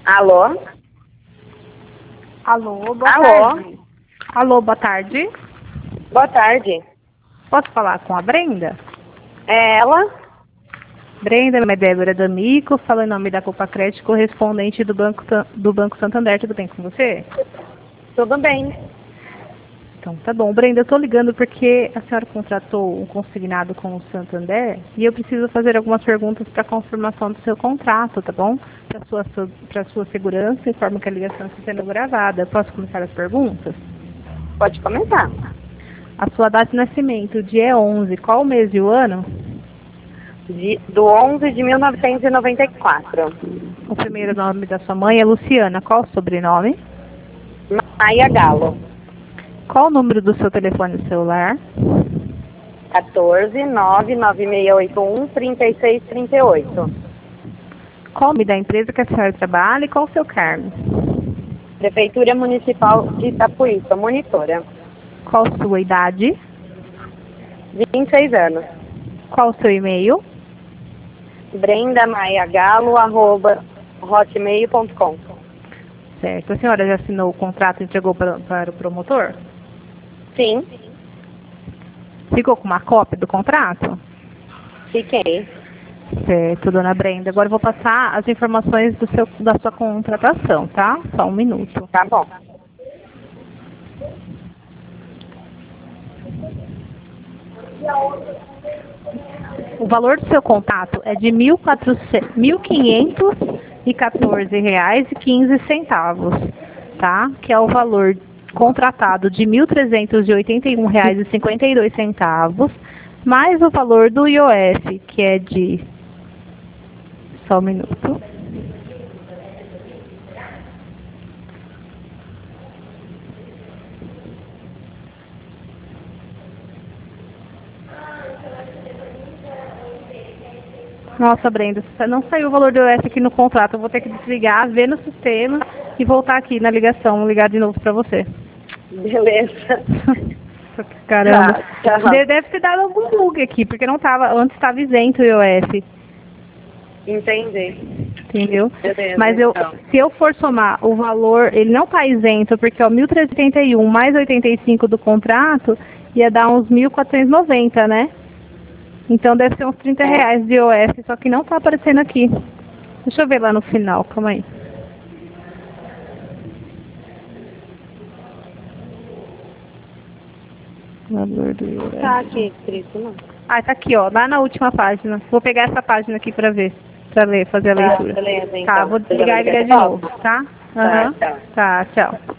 Alô? Alô, boa Alô? tarde. Alô, boa tarde. Boa tarde. Posso falar com a Brenda? É ela? Brenda, meu nome é Débora D'Amico, falo em nome da Copa Crédito, correspondente do Banco Santander. Tudo bem com você? Tudo bem. Então, tá bom. Brenda, eu tô ligando porque a senhora contratou um consignado com o Santander e eu preciso fazer algumas perguntas para confirmação do seu contrato, tá bom? Para sua segurança, informo que a ligação está sendo gravada. Posso começar as perguntas? Pode começar. A sua data de nascimento, dia é 11, qual o mês e o ano? Do 11 de 1994. O primeiro nome da sua mãe é Luciana, qual o sobrenome? Maia Galo. Qual o número do seu telefone celular? 14 99681 3638. Qual o nome da empresa que a senhora trabalha e qual o seu cargo? Prefeitura Municipal de Itapuí, sou monitora. Qual a sua idade? 26 anos. Qual o seu e-mail? brendamaiagalo@hotmail.com. Certo. A senhora já assinou o contrato e entregou para o promotor? Sim, Ficou com uma cópia do contrato? fiquei. Certo, dona Brenda. Agora eu vou passar as informações da sua contratação, tá? Só um minuto. Tá bom. O valor do seu contrato é de R$ 1.514,15, tá? Que é o valor contratado de R$ 1.381,52, mais o valor do IOF, que é de... Só um minuto. Nossa, Brenda, não saiu o valor do IOF aqui no contrato. Eu vou ter que desligar, ver no sistema e voltar aqui na ligação, ligar de novo para você. Beleza. Caramba. Tá. Deve ter dado algum bug aqui, porque não tava, antes estava isento o IOF. Entendi. Entendeu? Beleza, Mas então. se eu for somar o valor, ele não está isento, porque é o 1.381 mais 85 do contrato, ia dar uns 1.490, né? Então deve ser uns R$ 30 de IOF, só que não está aparecendo aqui. Deixa eu ver lá no final, calma aí. Valor do IOF. Tá aqui escrito, não. Ah, tá aqui, ó, lá na última página. Vou pegar essa página aqui pra ver, pra ler, fazer a leitura. Beleza, então. Tá, vou desligar e ligar de novo, tá? Tá, Aham. tchau. Tá, tchau.